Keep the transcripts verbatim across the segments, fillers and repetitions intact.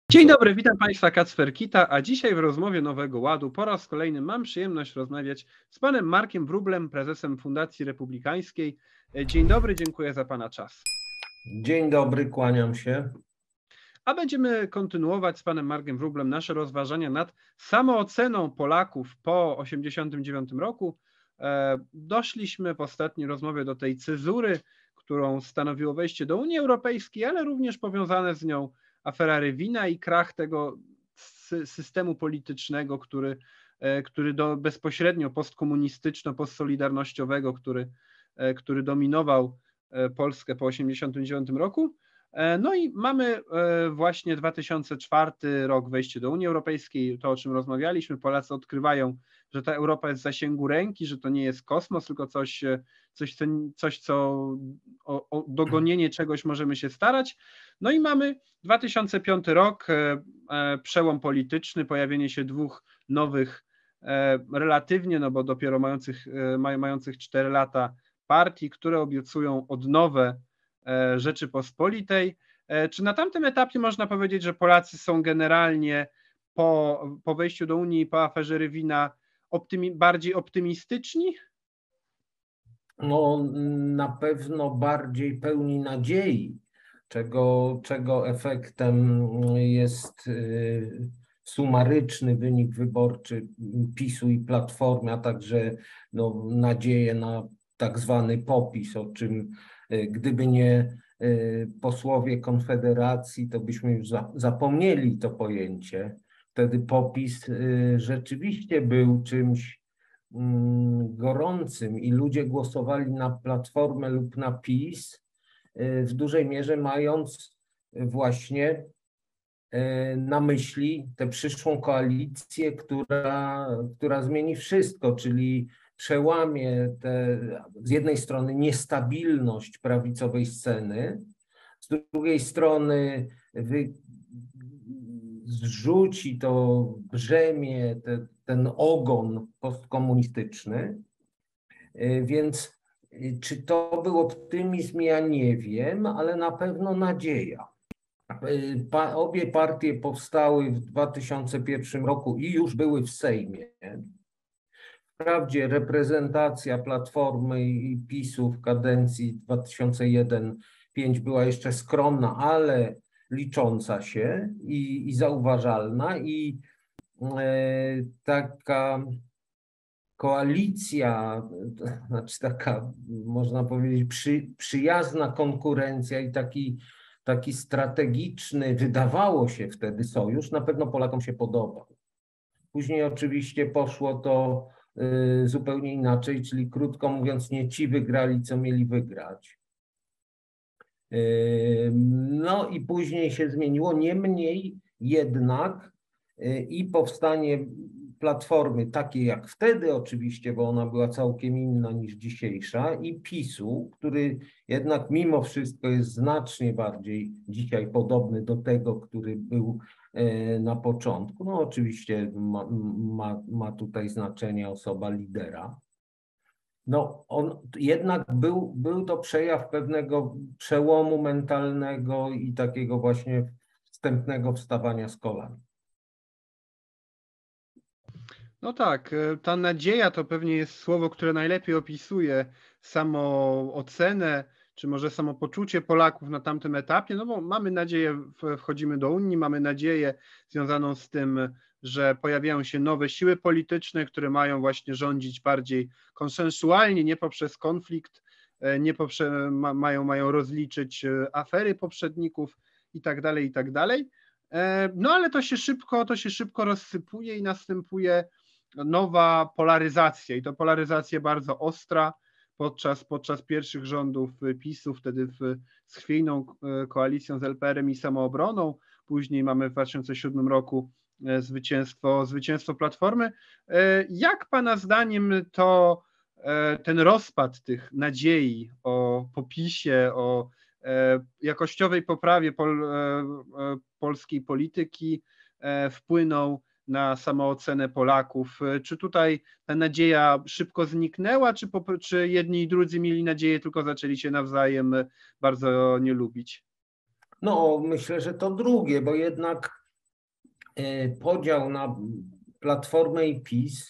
Dzień dobry, witam Państwa, Kacper Kita, a dzisiaj w rozmowie Nowego Ładu po raz kolejny mam przyjemność rozmawiać z panem Markiem Wróblem, prezesem Fundacji Republikańskiej. Dzień dobry, dziękuję za pana czas. Dzień dobry, kłaniam się. A będziemy kontynuować z panem Markiem Wróblem nasze rozważania nad samooceną Polaków po osiemdziesiątym dziewiątym roku. Doszliśmy w ostatniej rozmowie do tej cezury, którą stanowiło wejście do Unii Europejskiej, ale również powiązane z nią afera Rywina i krach tego systemu politycznego, który, który do bezpośrednio postkomunistyczno-postsolidarnościowego, który, który dominował Polskę po osiemdziesiątym dziewiątym roku. No i mamy właśnie dwa tysiące czwarty rok, wejście do Unii Europejskiej, to o czym rozmawialiśmy. Polacy odkrywają, że ta Europa jest w zasięgu ręki, że to nie jest kosmos, tylko coś, coś, co, coś, co o, o dogonienie czegoś możemy się starać. No i mamy dwa tysiące piąty rok, przełom polityczny, pojawienie się dwóch nowych, relatywnie, no bo dopiero mających, mających cztery lata partii, które obiecują odnowę Rzeczypospolitej. Czy na tamtym etapie można powiedzieć, że Polacy są generalnie po, po wejściu do Unii i po aferze Rywina optymi, bardziej optymistyczni? No na pewno bardziej pełni nadziei, czego, czego efektem jest sumaryczny wynik wyborczy PiSu i Platformy, a także no, nadzieję na tak zwany popis, o czym gdyby nie posłowie Konfederacji, to byśmy już zapomnieli to pojęcie. Wtedy popis rzeczywiście był czymś gorącym i ludzie głosowali na Platformę lub na PiS, w dużej mierze mając właśnie na myśli tę przyszłą koalicję, która, która zmieni wszystko, czyli przełamie tę z jednej strony niestabilność prawicowej sceny, z drugiej strony wy, zrzuci to brzemię, te, ten ogon postkomunistyczny. Więc czy to był optymizm, ja nie wiem, ale na pewno nadzieja. Pa, obie partie powstały w dwa tysiące pierwszym roku i już były w Sejmie. Wprawdzie reprezentacja Platformy i PiSu w kadencji dwa tysiące jeden do dwa tysiące piątego była jeszcze skromna, ale licząca się i, i zauważalna i e, taka koalicja, znaczy taka można powiedzieć przy, przyjazna konkurencja i taki, taki strategiczny, wydawało się wtedy sojusz, na pewno Polakom się podobał. Później oczywiście poszło to y, zupełnie inaczej, czyli krótko mówiąc nie ci wygrali, co mieli wygrać. Y, no i później się zmieniło, niemniej jednak y, i powstanie Platformy, takiej jak wtedy oczywiście, bo ona była całkiem inna niż dzisiejsza, i PiSu, który jednak mimo wszystko jest znacznie bardziej dzisiaj podobny do tego, który był na początku. No oczywiście ma, ma, ma tutaj znaczenie osoba lidera. No on jednak był, był to przejaw pewnego przełomu mentalnego i takiego właśnie wstępnego wstawania z kolan. No tak, ta nadzieja to pewnie jest słowo, które najlepiej opisuje samoocenę, czy może samopoczucie Polaków na tamtym etapie, no bo mamy nadzieję, wchodzimy do Unii, mamy nadzieję związaną z tym, że pojawiają się nowe siły polityczne, które mają właśnie rządzić bardziej konsensualnie, nie poprzez konflikt, nie poprzez, ma, mają, mają rozliczyć afery poprzedników i tak dalej, i tak dalej. No ale to się szybko, to się szybko rozsypuje i następuje nowa polaryzacja i to polaryzacja bardzo ostra podczas, podczas pierwszych rządów PiSu, wtedy w, z chwiejną koalicją z L P R-em i Samoobroną. Później mamy w dwa tysiące siódmym roku zwycięstwo, zwycięstwo Platformy. Jak pana zdaniem to ten rozpad tych nadziei o popisie, o jakościowej poprawie pol, polskiej polityki wpłynął na samoocenę Polaków? Czy tutaj ta nadzieja szybko zniknęła, czy, po, czy jedni i drudzy mieli nadzieję, tylko zaczęli się nawzajem bardzo nie lubić? No myślę, że to drugie, bo jednak podział na Platformę i PiS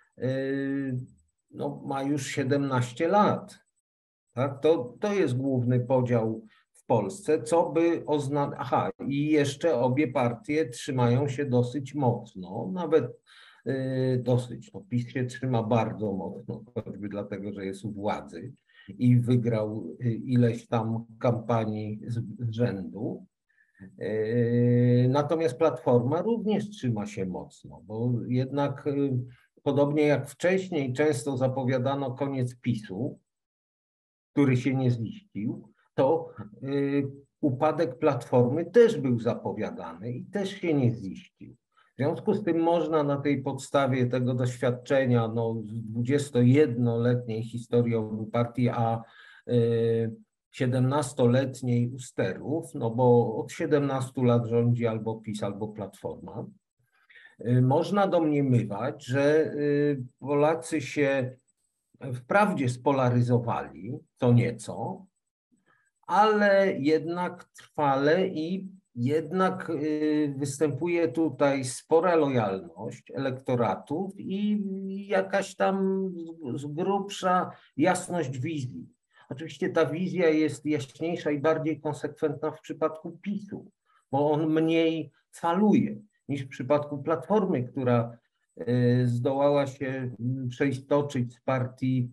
no, ma już siedemnaście lat. Tak? To, to jest główny podział w Polsce, co by oznaczało... Aha, i jeszcze obie partie trzymają się dosyć mocno, nawet yy, dosyć. No, PiS się trzyma bardzo mocno, choćby dlatego, że jest u władzy i wygrał ileś tam kampanii z, z rzędu. Yy, natomiast Platforma również trzyma się mocno, bo jednak yy, podobnie jak wcześniej często zapowiadano koniec PiSu, który się nie ziścił, to y, upadek Platformy też był zapowiadany i też się nie ziścił. W związku z tym można na tej podstawie tego doświadczenia no, z dwudziestojednoletniej historii obu partii, a y, siedemnastoletniej u sterów, no bo od siedemnastu lat rządzi albo PiS, albo Platforma, y, można domniemywać, że y, Polacy się wprawdzie spolaryzowali, to nieco, ale jednak trwale i jednak występuje tutaj spora lojalność elektoratów i jakaś tam z grubsza jasność wizji. Oczywiście ta wizja jest jaśniejsza i bardziej konsekwentna w przypadku PiSu, bo on mniej faluje niż w przypadku Platformy, która zdołała się przeistoczyć z partii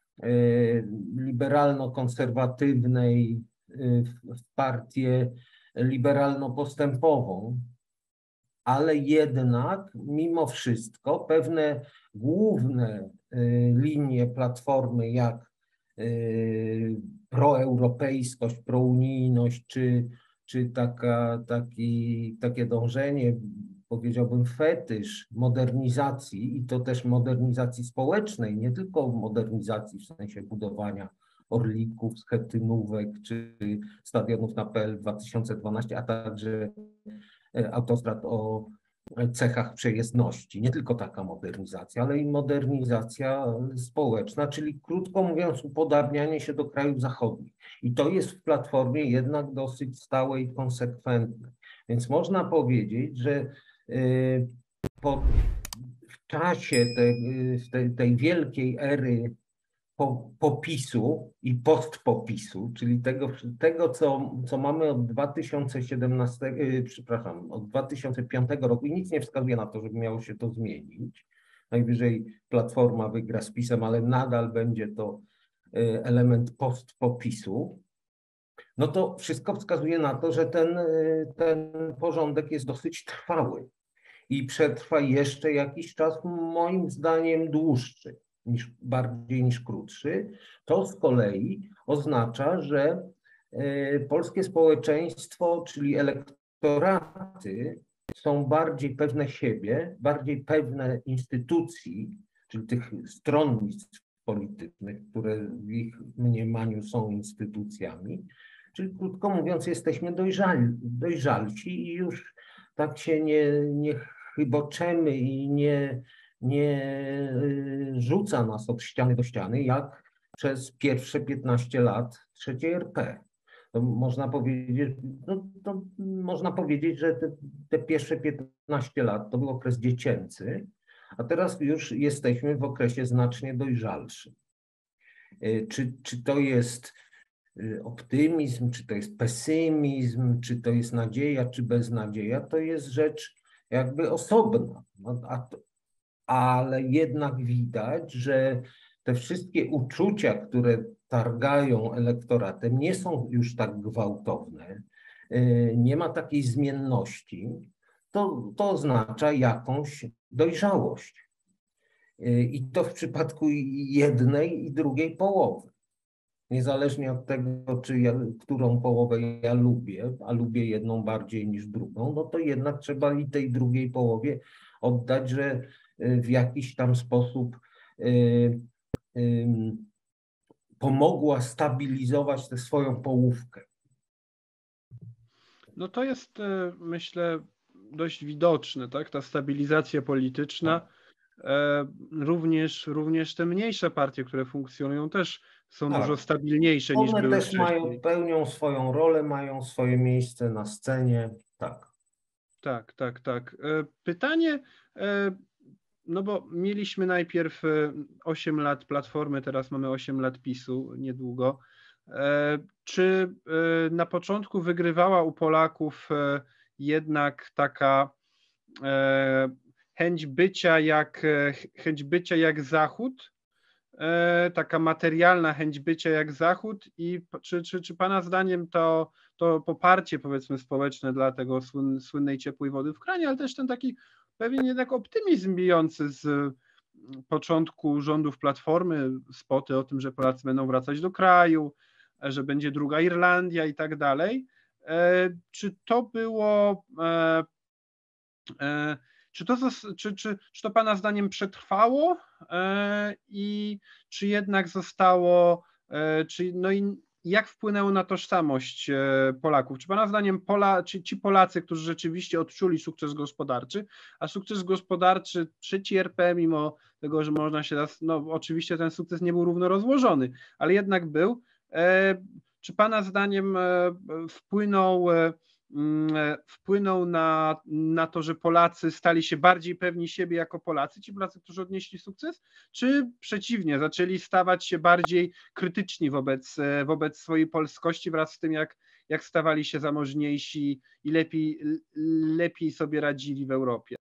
liberalno-konserwatywnej w partię liberalno-postępową, ale jednak mimo wszystko pewne główne linie Platformy, jak proeuropejskość, prounijność, czy, czy taka, taki, takie dążenie, powiedziałbym, fetysz modernizacji, i to też modernizacji społecznej, nie tylko modernizacji w sensie budowania orlików, schetynówek czy stadionów na P L dwa tysiące dwanaście, a także autostrad o cechach przejezdności. Nie tylko taka modernizacja, ale i modernizacja społeczna, czyli krótko mówiąc upodabnianie się do krajów zachodnich. I to jest w Platformie jednak dosyć stałe i konsekwentne. Więc można powiedzieć, że po, w czasie tej, tej, tej wielkiej ery po, popisu i postpopisu, czyli tego, tego co, co mamy od dwa tysiące siedemnastego, przepraszam, od dwa tysiące piątego roku i nic nie wskazuje na to, żeby miało się to zmienić. Najwyżej Platforma wygra z PiS-em, ale nadal będzie to element postpopisu. No to wszystko wskazuje na to, że ten, ten porządek jest dosyć trwały i przetrwa jeszcze jakiś czas, moim zdaniem dłuższy, niż, bardziej niż krótszy. To z kolei oznacza, że polskie społeczeństwo, czyli elektoraty, są bardziej pewne siebie, bardziej pewne instytucji, czyli tych stronnictw politycznych, które w ich mniemaniu są instytucjami. Czyli krótko mówiąc, jesteśmy dojrzali, dojrzalsi i już tak się nie, nie chyboczemy i nie, nie rzuca nas od ściany do ściany, jak przez pierwsze piętnaście lat trzeciej R P. To można powiedzieć, no, to można powiedzieć, że te, te pierwsze piętnaście lat to był okres dziecięcy, a teraz już jesteśmy w okresie znacznie dojrzalszym. Czy, czy to jest optymizm, czy to jest pesymizm, czy to jest nadzieja, czy beznadzieja, to jest rzecz jakby osobna. No, a to, ale jednak widać, że te wszystkie uczucia, które targają elektoratem, nie są już tak gwałtowne, nie ma takiej zmienności, to, to oznacza jakąś dojrzałość. I to w przypadku jednej i drugiej połowy. Niezależnie od tego, czy ja, którą połowę ja lubię, a lubię jedną bardziej niż drugą, no to jednak trzeba i tej drugiej połowie oddać, że w jakiś tam sposób y, y, pomogła stabilizować tę swoją połówkę. No to jest, myślę, dość widoczne, tak? Ta stabilizacja polityczna. Tak. Również, również te mniejsze partie, które funkcjonują, też są tak. dużo stabilniejsze One niż były też wcześniej. mają, pełnią swoją rolę, mają swoje miejsce na scenie, tak. Tak, tak, tak. Pytanie, no bo mieliśmy najpierw osiem lat Platformy, teraz mamy osiem lat PiSu, niedługo. Czy na początku wygrywała u Polaków jednak taka chęć bycia jak, chęć bycia jak Zachód, taka materialna chęć bycia jak Zachód i czy, czy, czy Pana zdaniem to, to poparcie, powiedzmy, społeczne dla tego słyn, słynnej ciepłej wody w kranie, ale też ten taki pewien jednak optymizm bijący z początku rządów Platformy, spoty o tym, że Polacy będą wracać do kraju, że będzie druga Irlandia i tak dalej. Czy to było Czy to, czy, czy, czy to Pana zdaniem przetrwało i czy jednak zostało, czy, no i jak wpłynęło na tożsamość Polaków? Czy Pana zdaniem Pola, czy ci Polacy, którzy rzeczywiście odczuli sukces gospodarczy, a sukces gospodarczy trzeci R P, mimo tego, że można się, no oczywiście ten sukces nie był równo rozłożony, ale jednak był, czy Pana zdaniem wpłynął wpłynął na, na to, że Polacy stali się bardziej pewni siebie jako Polacy, ci Polacy, którzy odnieśli sukces, czy przeciwnie, zaczęli stawać się bardziej krytyczni wobec, wobec swojej polskości wraz z tym, jak, jak stawali się zamożniejsi i lepiej, lepiej sobie radzili w Europie?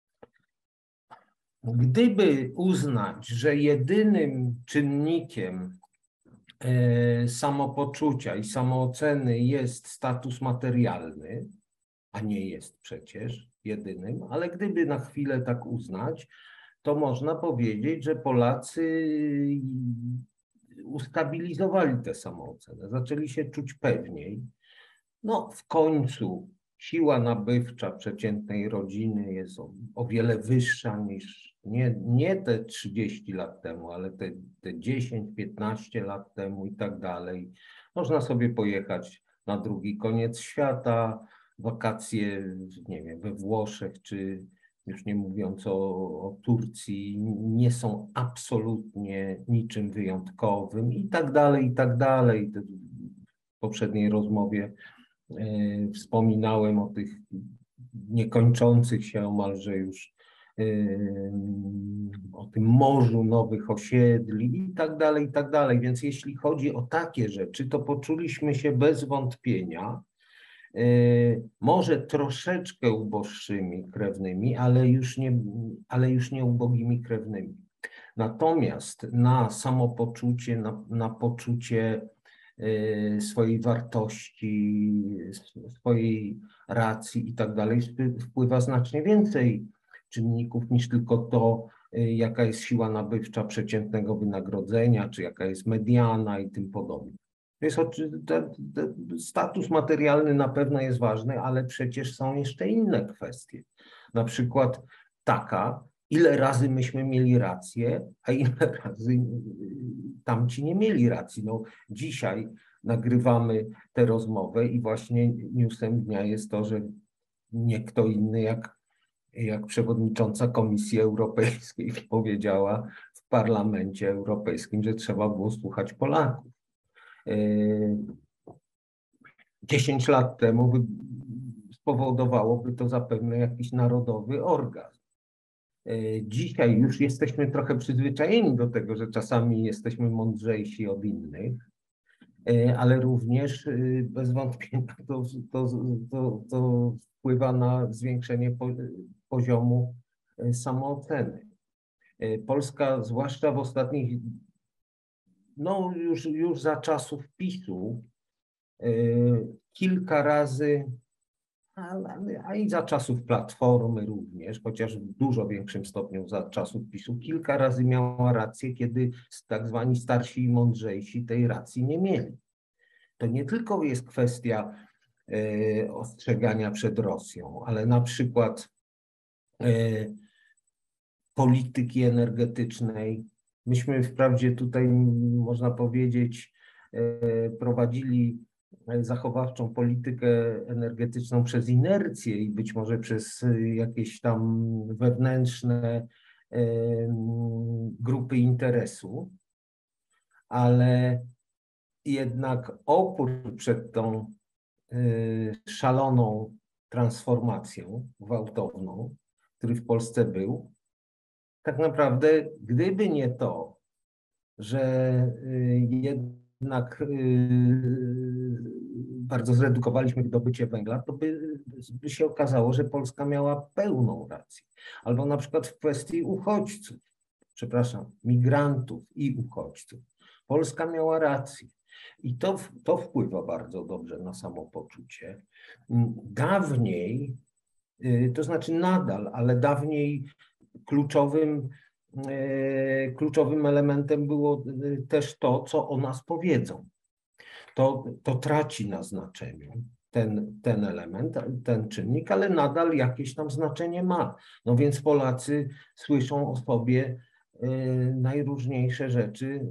Gdyby uznać, że jedynym czynnikiem samopoczucia i samooceny jest status materialny, a nie jest przecież jedynym, ale gdyby na chwilę tak uznać, to można powiedzieć, że Polacy ustabilizowali tę samoocenę, zaczęli się czuć pewniej. No w końcu siła nabywcza przeciętnej rodziny jest o, o wiele wyższa niż nie, nie te trzydzieści lat temu, ale te, te dziesięć, piętnaście lat temu i tak dalej. Można sobie pojechać na drugi koniec świata, wakacje, nie wiem, we Włoszech, czy już nie mówiąc o, o Turcji, nie są absolutnie niczym wyjątkowym i tak dalej, i tak dalej. W poprzedniej rozmowie wspominałem o tych niekończących się omalże już, o tym morzu nowych osiedli i tak dalej, i tak dalej. Więc jeśli chodzi o takie rzeczy, to poczuliśmy się bez wątpienia może troszeczkę uboższymi krewnymi, ale już nie, ale już nie ubogimi krewnymi. Natomiast na samopoczucie, na, na poczucie swojej wartości, swojej racji i tak dalej wpływa znacznie więcej czynników niż tylko to, jaka jest siła nabywcza przeciętnego wynagrodzenia, czy jaka jest mediana i tym podobne. To jest, te, te, status materialny na pewno jest ważny, ale przecież są jeszcze inne kwestie. Na przykład taka, ile razy myśmy mieli rację, a ile razy tamci nie mieli racji. No, dzisiaj nagrywamy tę rozmowę i właśnie newsem dnia jest to, że nie kto inny jak, jak przewodnicząca Komisji Europejskiej powiedziała w Parlamencie Europejskim, że trzeba było słuchać Polaków. dziesięć lat temu spowodowałoby to zapewne jakiś narodowy orgazm. Dzisiaj już jesteśmy trochę przyzwyczajeni do tego, że czasami jesteśmy mądrzejsi od innych, ale również bez wątpienia to, to, to, to wpływa na zwiększenie poziomu samooceny. Polska, zwłaszcza w ostatnich, no już, już za czasów PiSu, kilka razy, a, a i za czasów Platformy również, chociaż w dużo większym stopniu za czasów PiSu, kilka razy miała rację, kiedy tak zwani starsi i mądrzejsi tej racji nie mieli. To nie tylko jest kwestia e, ostrzegania przed Rosją, ale na przykład e, polityki energetycznej. Myśmy wprawdzie tutaj, można powiedzieć, e, prowadzili zachowawczą politykę energetyczną przez inercję i być może przez jakieś tam wewnętrzne grupy interesu, ale jednak opór przed tą szaloną transformacją gwałtowną, który w Polsce był. Tak naprawdę, gdyby nie to, że jednak bardzo zredukowaliśmy wydobycie węgla, to by, by się okazało, że Polska miała pełną rację. Albo na przykład w kwestii uchodźców, przepraszam, migrantów i uchodźców. Polska miała rację. I to, to wpływa bardzo dobrze na samopoczucie. Dawniej, to znaczy nadal, ale dawniej kluczowym, kluczowym elementem było też to, co o nas powiedzą. To, to traci na znaczeniu ten, ten element, ten czynnik, ale nadal jakieś tam znaczenie ma. No więc Polacy słyszą o sobie najróżniejsze rzeczy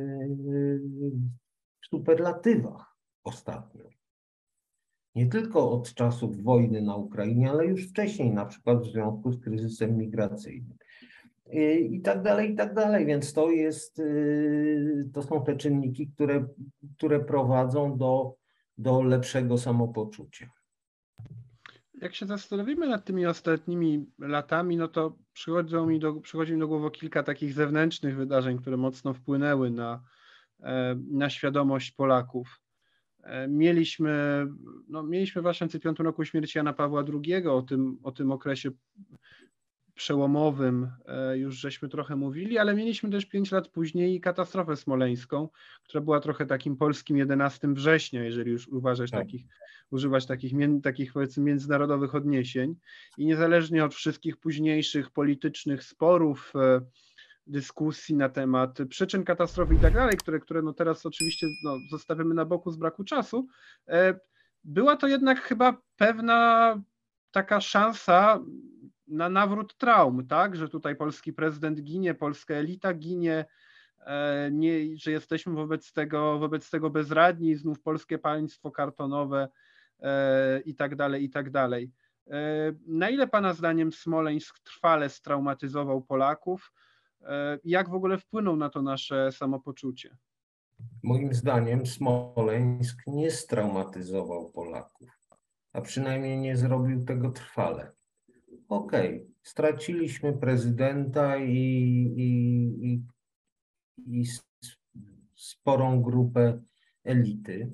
w superlatywach ostatnio. Nie tylko od czasów wojny na Ukrainie, ale już wcześniej, na przykład w związku z kryzysem migracyjnym. I tak dalej, i tak dalej. Więc to jest, to są te czynniki, które, które prowadzą do, do lepszego samopoczucia. Jak się zastanowimy nad tymi ostatnimi latami, no to przychodzą mi do, przychodzi mi do głowy kilka takich zewnętrznych wydarzeń, które mocno wpłynęły na, na świadomość Polaków. Mieliśmy, no, mieliśmy w dwa tysiące piątym roku śmierć Jana Pawła drugiego, o tym, o tym okresie przełomowym już żeśmy trochę mówili, ale mieliśmy też pięć lat później katastrofę smoleńską, która była trochę takim polskim jedenastym września, jeżeli już uważać tak. takich, używać takich, takich powiedzmy międzynarodowych odniesień. I niezależnie od wszystkich późniejszych politycznych sporów, dyskusji na temat przyczyn katastrofy i tak dalej, które, które no teraz oczywiście no, zostawiamy na boku z braku czasu, była to jednak chyba pewna taka szansa na nawrót traum, tak, że tutaj polski prezydent ginie, polska elita ginie, nie, że jesteśmy wobec tego, wobec tego bezradni, znów polskie państwo kartonowe i tak dalej, i tak dalej. Na ile pana zdaniem Smoleńsk trwale straumatyzował Polaków? Jak w ogóle wpłynął na to nasze samopoczucie? Moim zdaniem Smoleńsk nie straumatyzował Polaków, a przynajmniej nie zrobił tego trwale. Okej, okay. Straciliśmy prezydenta i, i, i, i sporą grupę elity.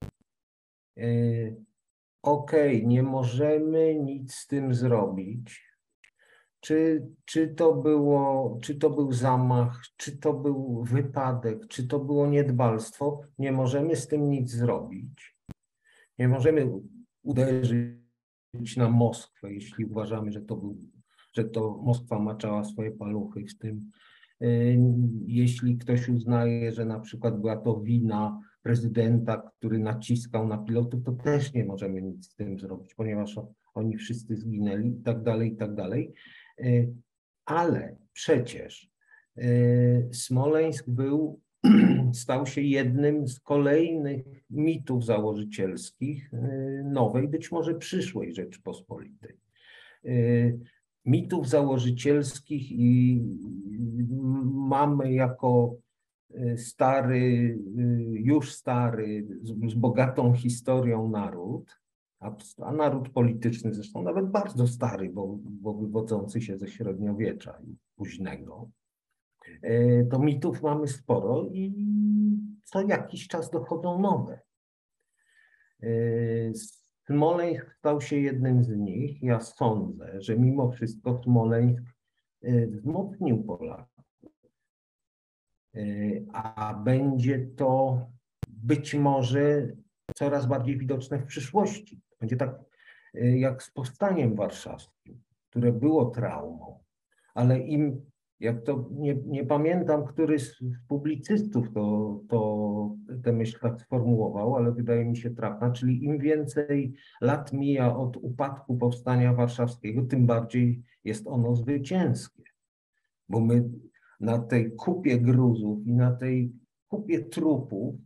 Okej, okay. Nie możemy nic z tym zrobić. Czy, czy, to było, czy to był zamach, czy to był wypadek, czy to było niedbalstwo? Nie możemy z tym nic zrobić. Nie możemy uderzyć na Moskwę, jeśli uważamy, że to, był, że to Moskwa maczała swoje paluchy w tym. Jeśli ktoś uznaje, że na przykład była to wina prezydenta, który naciskał na pilotów, to też nie możemy nic z tym zrobić, ponieważ oni wszyscy zginęli i tak dalej, i tak dalej. Ale przecież Smoleńsk był, stał się jednym z kolejnych mitów założycielskich nowej, być może przyszłej Rzeczypospolitej. Mitów założycielskich i mamy jako stary, już stary, z bogatą historią naród, a naród polityczny zresztą nawet bardzo stary, bo, bo wywodzący się ze średniowiecza i późnego, to mitów mamy sporo i co jakiś czas dochodzą nowe. Smoleńsk stał się jednym z nich. Ja sądzę, że mimo wszystko Smoleńsk wzmocnił Polaków, a będzie to być może coraz bardziej widoczne w przyszłości. Będzie tak jak z powstaniem warszawskim, które było traumą, ale im, jak to nie, nie pamiętam, który z publicystów to, to tę myśl tak sformułował, ale wydaje mi się trafna, czyli im więcej lat mija od upadku powstania warszawskiego, tym bardziej jest ono zwycięskie. Bo my na tej kupie gruzów i na tej kupie trupów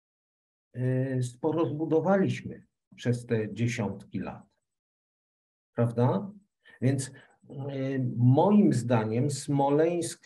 sporo zbudowaliśmy przez te dziesiątki lat. Prawda? Więc moim zdaniem Smoleńsk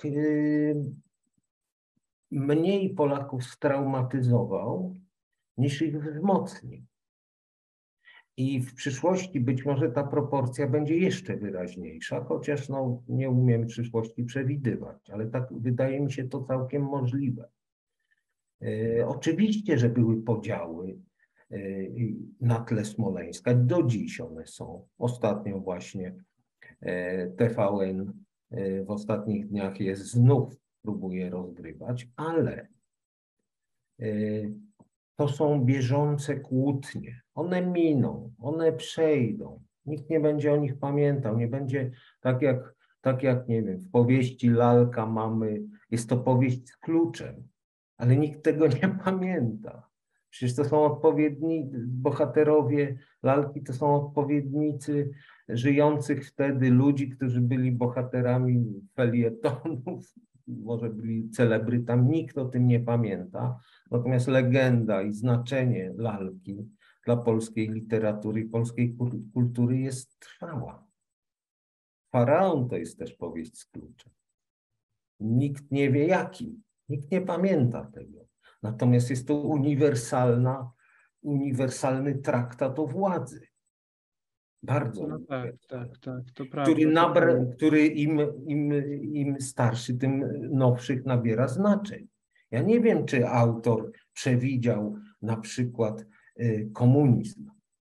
mniej Polaków straumatyzował, niż ich wzmocnił. I w przyszłości być może ta proporcja będzie jeszcze wyraźniejsza, chociaż no, nie umiem przyszłości przewidywać, ale tak wydaje mi się to całkiem możliwe. E, oczywiście, że były podziały e, na tle Smoleńska, do dziś one są. Ostatnio właśnie e, T V N e, w ostatnich dniach je znów próbuje rozgrywać, ale e, to są bieżące kłótnie. One miną, one przejdą. Nikt nie będzie o nich pamiętał. Nie będzie tak jak, tak jak nie wiem, w powieści Lalka mamy, jest to powieść z kluczem, ale nikt tego nie pamięta. Przecież to są odpowiedni bohaterowie Lalki, to są odpowiednicy żyjących wtedy ludzi, którzy byli bohaterami felietonów, może byli celebrytami, nikt o tym nie pamięta. Natomiast legenda i znaczenie Lalki dla polskiej literatury i polskiej kultury jest trwała. Faraon to jest też powieść z kluczem. Nikt nie wie jaki, nikt nie pamięta tego. Natomiast jest to uniwersalna, uniwersalny traktat o władzy. Bardzo. No tak, tak, tak, to prawda. Który, to nabra, prawda. który im, im, im starszy, tym nowszych nabiera znaczeń. Ja nie wiem, czy autor przewidział na przykład y, komunizm.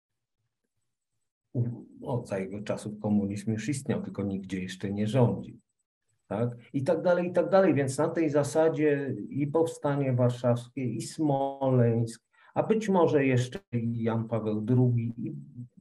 O, za jego czasów komunizm już istniał, tylko nigdzie jeszcze nie rządził. Tak? I tak dalej, i tak dalej. Więc na tej zasadzie i Powstanie Warszawskie, i Smoleńsk, a być może jeszcze i Jan Paweł drugi, i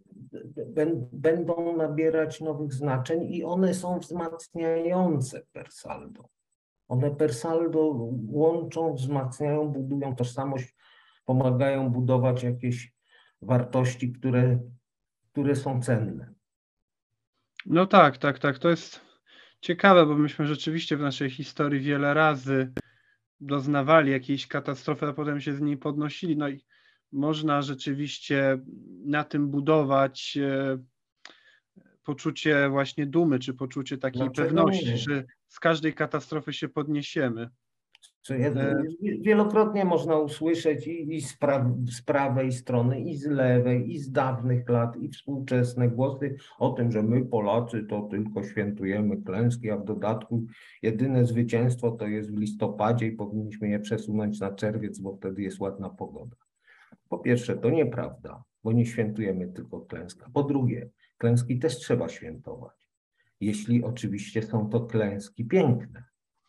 będą nabierać nowych znaczeń i one są wzmacniające per saldo. One per saldo łączą, wzmacniają, budują tożsamość, pomagają budować jakieś wartości, które, które są cenne. No tak, tak, tak. To jest ciekawe, bo myśmy rzeczywiście w naszej historii wiele razy doznawali jakiejś katastrofy, a potem się z niej podnosili. No i można rzeczywiście na tym budować e, poczucie właśnie dumy, czy poczucie takiej Dlaczego pewności, nie? że z każdej katastrofy się podniesiemy. Wielokrotnie można usłyszeć i, i z, pra, z prawej strony, i z lewej, i z dawnych lat, i współczesne głosy o tym, że my Polacy to tylko świętujemy klęski, a w dodatku jedyne zwycięstwo to jest w listopadzie i powinniśmy je przesunąć na czerwiec, bo wtedy jest ładna pogoda. Po pierwsze, to nieprawda, bo nie świętujemy tylko klęska. Po drugie, klęski też trzeba świętować, jeśli oczywiście są to klęski piękne.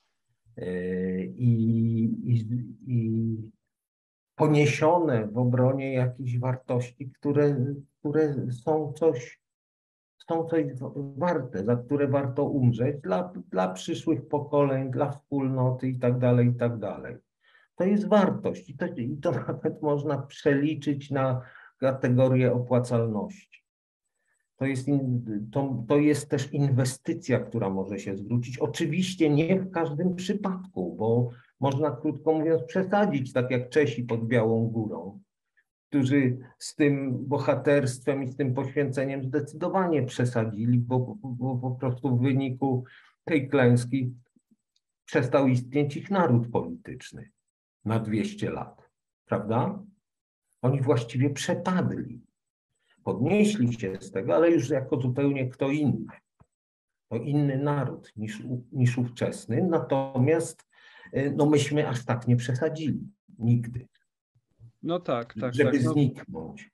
I, i, i poniesione w obronie jakichś wartości, które, które są coś, są coś warte, za które warto umrzeć dla, dla przyszłych pokoleń, dla wspólnoty i tak dalej, i tak dalej. To jest wartość i to, i to nawet można przeliczyć na kategorię opłacalności. To jest, to, to jest też inwestycja, która może się zwrócić. Oczywiście nie w każdym przypadku, bo można, krótko mówiąc, przesadzić, tak jak Czesi pod Białą Górą, którzy z tym bohaterstwem i z tym poświęceniem zdecydowanie przesadzili, bo, bo po prostu w wyniku tej klęski przestał istnieć ich naród polityczny na dwieście lat, prawda? Oni właściwie przepadli. Podnieśli się z tego, ale już jako zupełnie kto inny. To inny naród niż, niż ówczesny, natomiast no myśmy aż tak nie przesadzili. Nigdy. No tak, tak, żeby tak. No, zniknąć.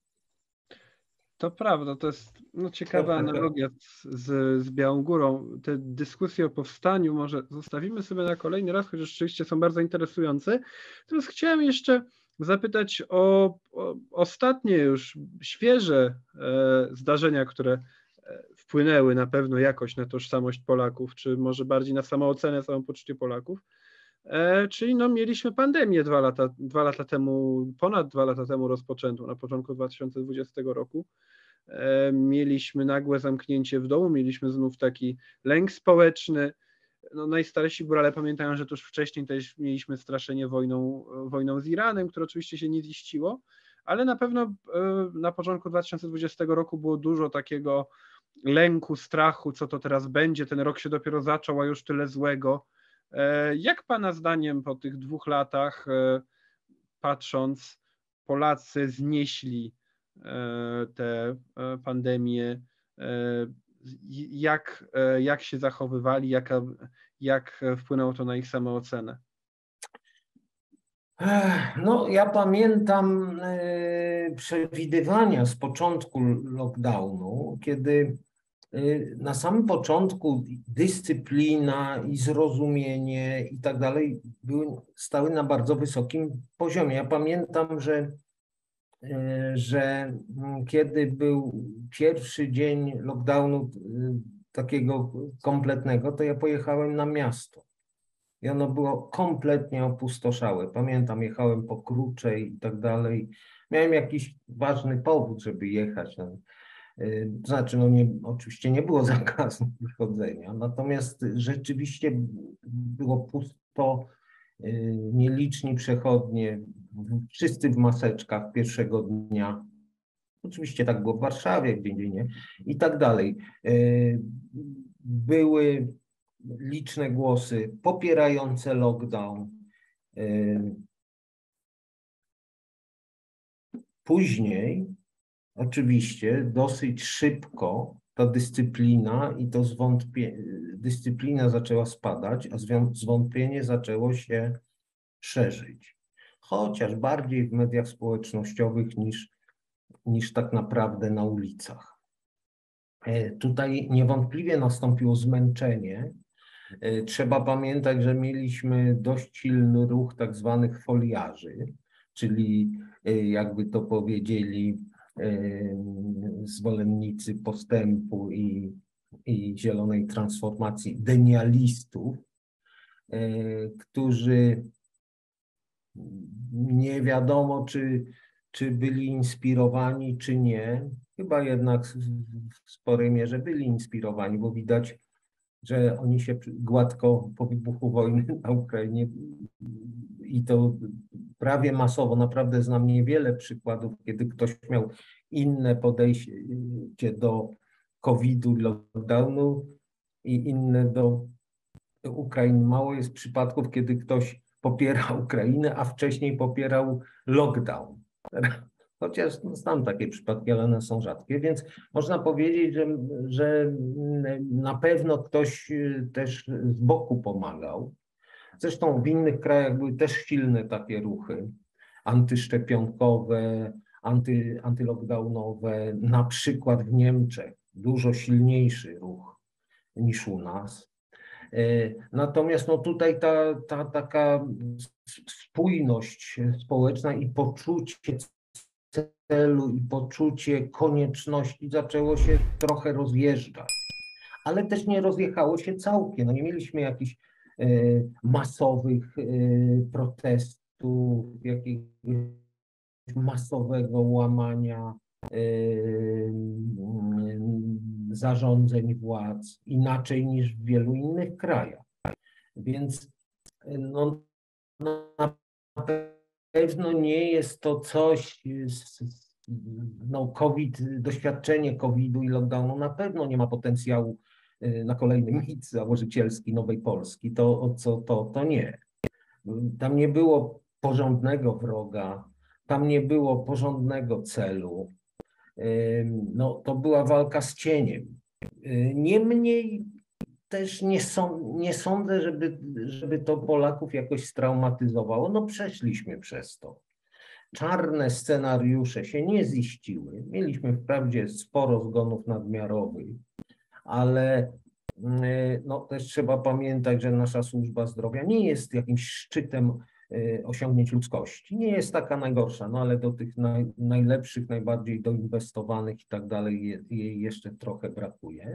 to prawda, to jest no, ciekawa analogia z, z, z Białą Górą. Te dyskusje o powstaniu może zostawimy sobie na kolejny raz, choć rzeczywiście są bardzo interesujące. Teraz chciałem jeszcze zapytać o, o ostatnie już świeże e, zdarzenia, które wpłynęły na pewno jakoś na tożsamość Polaków, czy może bardziej na samoocenę, samopoczucie Polaków. E, czyli no, mieliśmy pandemię dwa lata, dwa lata temu, ponad dwa lata temu rozpoczętą, na początku dwa tysiące dwudziestego roku. E, mieliśmy nagłe zamknięcie w domu, mieliśmy znów taki lęk społeczny. No, najstarsi górale pamiętają, że tuż wcześniej też mieliśmy straszenie wojną, wojną z Iranem, które oczywiście się nie ziściło, ale na pewno e, na początku dwa tysiące dwudziestego roku było dużo takiego lęku, strachu, co to teraz będzie. Ten rok się dopiero zaczął, a już tyle złego. Jak Pana zdaniem po tych dwóch latach, patrząc, Polacy znieśli te pandemie, jak, jak się zachowywali, jaka, jak wpłynęło to na ich samoocenę? No, ja pamiętam przewidywania z początku lockdownu, kiedy na samym początku dyscyplina i zrozumienie i tak dalej były, stały na bardzo wysokim poziomie. Ja pamiętam, że, że kiedy był pierwszy dzień lockdownu takiego kompletnego, to ja pojechałem na miasto. I ono było kompletnie opustoszałe. Pamiętam, jechałem po Kruczej i tak dalej. Miałem jakiś ważny powód, żeby jechać. Znaczy, no nie, oczywiście nie było zakazu wychodzenia, natomiast rzeczywiście było pusto, nieliczni przechodnie, wszyscy w maseczkach pierwszego dnia. Oczywiście tak było w Warszawie, gdzie indziej nie i tak dalej. Były liczne głosy popierające lockdown. Później oczywiście dosyć szybko ta dyscyplina i to zwątpienie, dyscyplina zaczęła spadać, a zwątpienie zaczęło się szerzyć. Chociaż bardziej w mediach społecznościowych niż, niż tak naprawdę na ulicach. Tutaj niewątpliwie nastąpiło zmęczenie. Trzeba pamiętać, że mieliśmy dość silny ruch tak zwanych foliarzy, czyli jakby to powiedzieli zwolennicy postępu i, i zielonej transformacji, denialistów, którzy nie wiadomo, czy, czy byli inspirowani, czy nie. Chyba jednak w sporej mierze byli inspirowani, bo widać, że oni się gładko po wybuchu wojny na Ukrainie i to prawie masowo, naprawdę znam niewiele przykładów, kiedy ktoś miał inne podejście do kowida, lockdownu i inne do Ukrainy. Mało jest przypadków, kiedy ktoś popiera Ukrainę, a wcześniej popierał lockdown. Chociaż no, znam takie przypadki, ale one są rzadkie, więc można powiedzieć, że, że na pewno ktoś też z boku pomagał. Zresztą w innych krajach były też silne takie ruchy antyszczepionkowe, anty, antylockdownowe, na przykład w Niemczech dużo silniejszy ruch niż u nas. Natomiast no tutaj ta, ta taka spójność społeczna i poczucie celu i poczucie konieczności zaczęło się trochę rozjeżdżać, ale też nie rozjechało się całkiem. No nie mieliśmy jakichś e, masowych e, protestów, jakiegoś masowego łamania e, zarządzeń władz, inaczej niż w wielu innych krajach. Więc no, na pewno nie jest to coś, no COVID, doświadczenie kowida i lockdownu na pewno nie ma potencjału na kolejny mit założycielski Nowej Polski, to, co, to, to nie. Tam nie było porządnego wroga, tam nie było porządnego celu. No, to była walka z cieniem. Niemniej też nie, są, nie sądzę, żeby, żeby to Polaków jakoś straumatyzowało. No przeszliśmy przez to. Czarne scenariusze się nie ziściły. Mieliśmy wprawdzie sporo zgonów nadmiarowych, ale no, też trzeba pamiętać, że nasza służba zdrowia nie jest jakimś szczytem osiągnięć ludzkości. Nie jest taka najgorsza, no ale do tych naj, najlepszych, najbardziej doinwestowanych i tak dalej jej jeszcze trochę brakuje.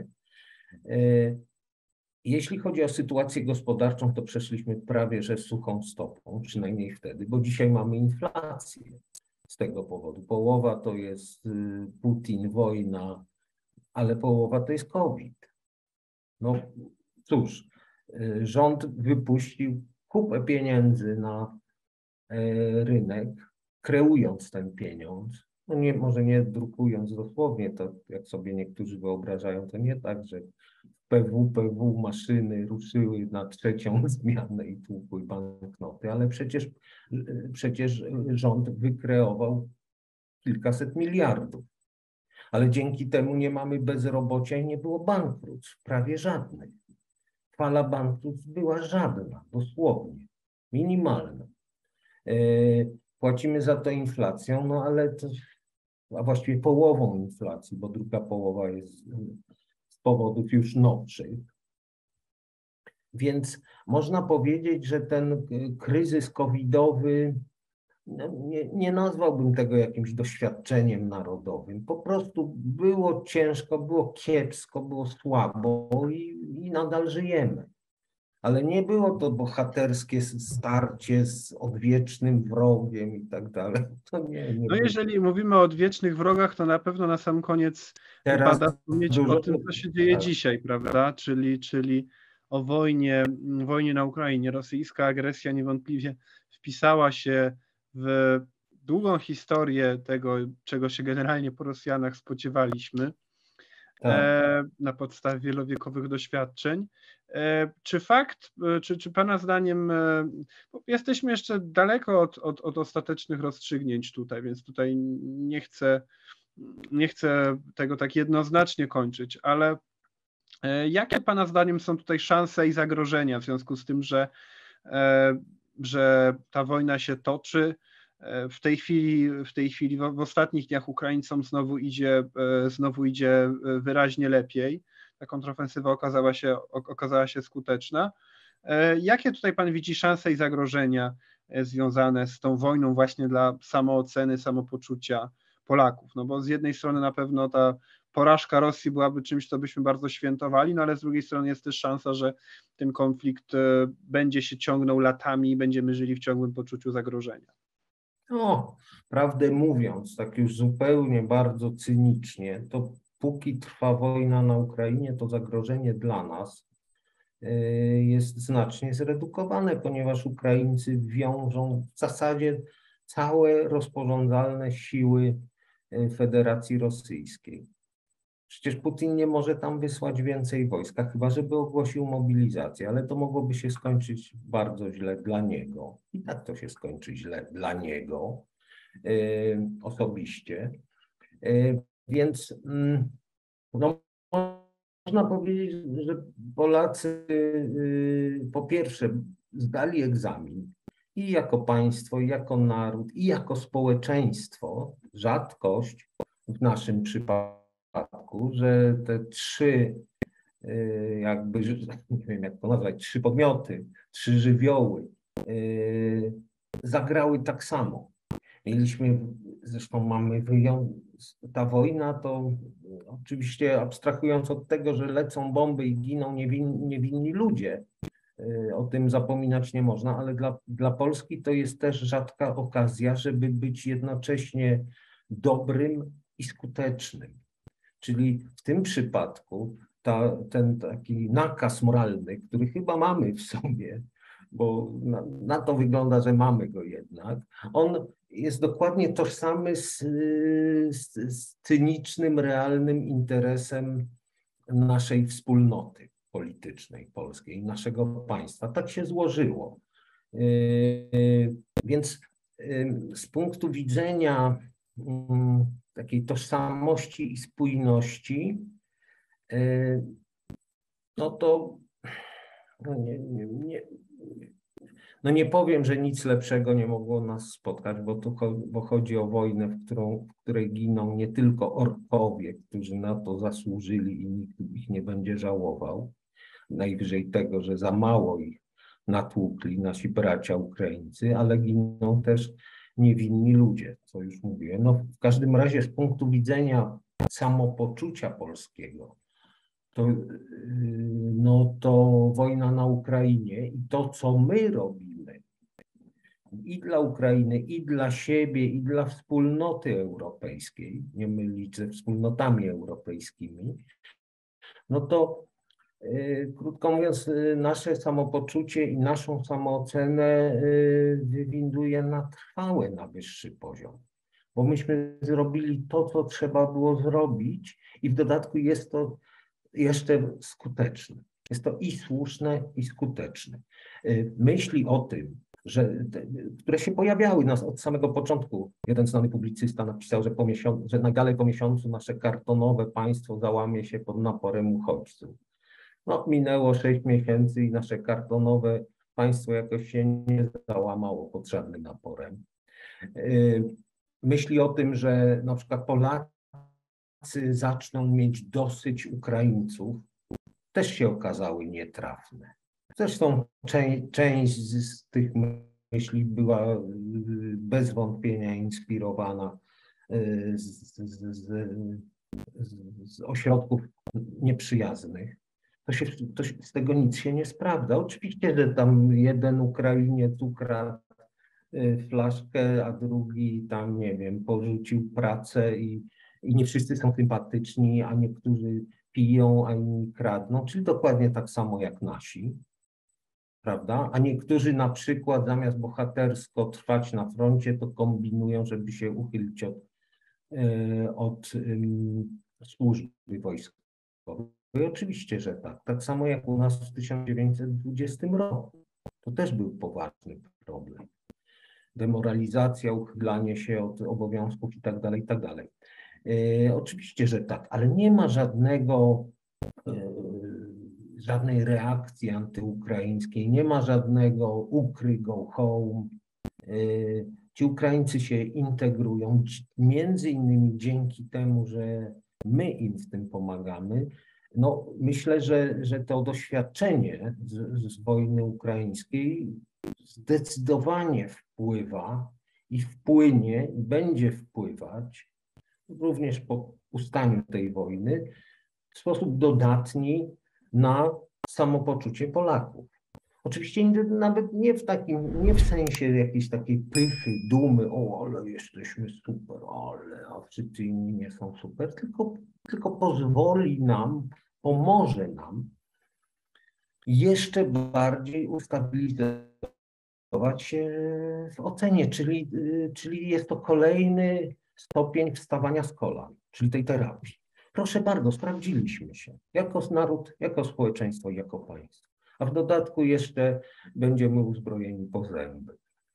Jeśli chodzi o sytuację gospodarczą, to przeszliśmy prawie że suchą stopą, przynajmniej wtedy, bo dzisiaj mamy inflację z tego powodu. Połowa to jest Putin, wojna, ale połowa to jest COVID. No cóż, rząd wypuścił kupę pieniędzy na rynek, kreując ten pieniądz. No nie, może nie drukując dosłownie, to jak sobie niektórzy wyobrażają, to nie tak, że P W P W maszyny ruszyły na trzecią zmianę i tłukły banknoty, ale przecież, przecież rząd wykreował kilkaset miliardów. Ale dzięki temu nie mamy bezrobocia i nie było bankructw, prawie żadnych. Fala bankructw była żadna, dosłownie, minimalna. Płacimy za to inflacją, no ale to, a właściwie połową inflacji, bo druga połowa jest z powodów już nowszych. Więc można powiedzieć, że ten kryzys covidowy, no nie, nie nazwałbym tego jakimś doświadczeniem narodowym. Po prostu było ciężko, było kiepsko, było słabo i, i nadal żyjemy. Ale nie było to bohaterskie starcie z odwiecznym wrogiem i tak dalej. To nie, nie No było. jeżeli mówimy o odwiecznych wrogach, to na pewno na sam koniec Teraz wypada wspomnieć dużo... o tym, co się dzieje dzisiaj, prawda? Czyli, czyli o wojnie, wojnie na Ukrainie. Rosyjska agresja niewątpliwie wpisała się w długą historię tego, czego się generalnie po Rosjanach spodziewaliśmy. Tak. Na podstawie wielowiekowych doświadczeń. Czy fakt, czy, czy Pana zdaniem, jesteśmy jeszcze daleko od, od, od ostatecznych rozstrzygnięć tutaj, więc tutaj nie chcę, nie chcę tego tak jednoznacznie kończyć, ale jakie Pana zdaniem są tutaj szanse i zagrożenia w związku z tym, że, że ta wojna się toczy? W tej chwili, w tej chwili, w ostatnich dniach Ukraińcom znowu idzie, znowu idzie wyraźnie lepiej. Ta kontrofensywa okazała się, okazała się skuteczna. Jakie tutaj Pan widzi szanse i zagrożenia związane z tą wojną właśnie dla samooceny, samopoczucia Polaków? No bo z jednej strony na pewno ta porażka Rosji byłaby czymś, co byśmy bardzo świętowali, no ale z drugiej strony jest też szansa, że ten konflikt będzie się ciągnął latami i będziemy żyli w ciągłym poczuciu zagrożenia. No, prawdę mówiąc, tak już zupełnie bardzo cynicznie, to póki trwa wojna na Ukrainie, to zagrożenie dla nas jest znacznie zredukowane, ponieważ Ukraińcy wiążą w zasadzie całe rozporządzalne siły Federacji Rosyjskiej. Przecież Putin nie może tam wysłać więcej wojska, chyba żeby ogłosił mobilizację, ale to mogłoby się skończyć bardzo źle dla niego. I tak to się skończy źle dla niego yy, osobiście. Yy, więc yy, no, można powiedzieć, że Polacy yy, po pierwsze zdali egzamin i jako państwo, i jako naród, i jako społeczeństwo, rzadkość w naszym przypadku, że te trzy jakby, nie wiem jak to nazwać, trzy podmioty, trzy żywioły zagrały tak samo. Mieliśmy, zresztą mamy wyjątek, ta wojna to oczywiście abstrahując od tego, że lecą bomby i giną niewinni, niewinni ludzie, o tym zapominać nie można, ale dla, dla Polski to jest też rzadka okazja, żeby być jednocześnie dobrym i skutecznym. Czyli w tym przypadku ta, ten taki nakaz moralny, który chyba mamy w sobie, bo na, na to wygląda, że mamy go jednak, on jest dokładnie tożsamy z, z, z cynicznym, realnym interesem naszej wspólnoty politycznej polskiej, naszego państwa. Tak się złożyło. Yy, więc yy, z punktu widzenia yy, takiej tożsamości i spójności, yy, no to no nie, nie, nie, no nie powiem, że nic lepszego nie mogło nas spotkać, bo tu bo chodzi o wojnę, w, którą, w której giną nie tylko orkowie, którzy na to zasłużyli i nikt ich nie będzie żałował, najwyżej tego, że za mało ich natłukli nasi bracia Ukraińcy, ale giną też niewinni ludzie, co już mówiłem. No, w każdym razie z punktu widzenia samopoczucia polskiego, to, no, to wojna na Ukrainie i to, co my robimy i dla Ukrainy, i dla siebie, i dla wspólnoty europejskiej, nie mylić ze wspólnotami europejskimi, no to krótko mówiąc, nasze samopoczucie i naszą samoocenę wywinduje na trwałe, na wyższy poziom. Bo myśmy zrobili to, co trzeba było zrobić i w dodatku jest to jeszcze skuteczne. Jest to i słuszne, i skuteczne. Myśli o tym, że, te, które się pojawiały nas od samego początku. Jeden znany publicysta napisał, że, po miesiącu, że nagle po miesiącu nasze kartonowe państwo załamie się pod naporem uchodźców. No, minęło sześć miesięcy i nasze kartonowe państwo jakoś się nie załamało pod żadnym naporem. Myśli o tym, że na przykład Polacy zaczną mieć dosyć Ukraińców, też się okazały nietrafne. Zresztą część, część z tych myśli była bez wątpienia inspirowana z, z, z, z ośrodków nieprzyjaznych. To się, to się, z tego nic się nie sprawdza. Oczywiście, że tam jeden Ukrainiec ukradł flaszkę, a drugi tam, nie wiem, porzucił pracę i, i nie wszyscy są sympatyczni, a niektórzy piją, a inni kradną, czyli dokładnie tak samo jak nasi, prawda? A niektórzy na przykład zamiast bohatersko trwać na froncie, to kombinują, żeby się uchylić od, od um, służby wojskowej. I oczywiście, że tak. Tak samo jak u nas w tysiąc dziewięćset dwudziestym roku. To też był poważny problem. Demoralizacja, uchylanie się od obowiązków i tak dalej, i tak dalej. E, oczywiście, że tak, ale nie ma żadnego, e, żadnej reakcji antyukraińskiej, nie ma żadnego ukry, go home. E, ci Ukraińcy się integrują, między innymi dzięki temu, że my im w tym pomagamy. No, myślę, że, że to doświadczenie z, z wojny ukraińskiej zdecydowanie wpływa i wpłynie i będzie wpływać również po ustaniu tej wojny w sposób dodatni na samopoczucie Polaków. Oczywiście nawet nie w takim, nie w sensie jakiejś takiej pychy, dumy, o, ale jesteśmy super, ale a wszyscy inni nie są super, tylko, tylko pozwoli nam, pomoże nam jeszcze bardziej ustabilizować się w ocenie, czyli, czyli jest to kolejny stopień wstawania z kolan, czyli tej terapii. Proszę bardzo, sprawdziliśmy się jako naród, jako społeczeństwo, jako państwo. A w dodatku jeszcze będziemy uzbrojeni po zęby.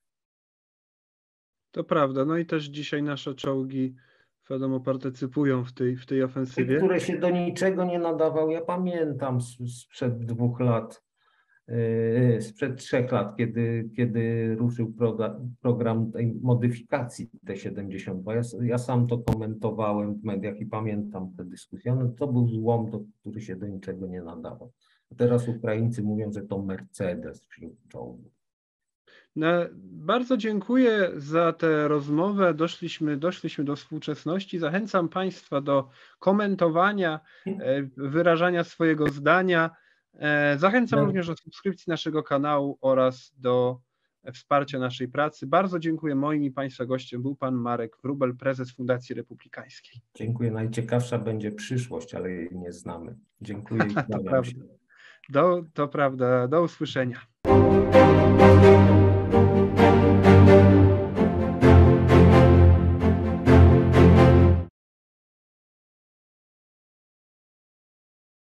To prawda. No i też dzisiaj nasze czołgi, wiadomo, partycypują w tej, w tej ofensywie. Które się do niczego nie nadawały. Ja pamiętam sprzed dwóch lat, yy, sprzed trzech lat, kiedy, kiedy ruszył program, program tej modyfikacji T siedemdziesiąt dwa. Ja, ja sam to komentowałem w mediach i pamiętam tę dyskusję. No, to był złom, do, który się do niczego nie nadawał. Teraz Ukraińcy mówią, że to Mercedes wśród czołgów. No, bardzo dziękuję za tę rozmowę. Doszliśmy, doszliśmy do współczesności. Zachęcam Państwa do komentowania, wyrażania swojego zdania. Zachęcam no. również do subskrypcji naszego kanału oraz do wsparcia naszej pracy. Bardzo dziękuję. Moim i Państwa gościem był Pan Marek Wróbel, prezes Fundacji Republikańskiej. Dziękuję. Najciekawsza będzie przyszłość, ale jej nie znamy. Dziękuję i to, prawda. Do, to prawda. Do usłyszenia.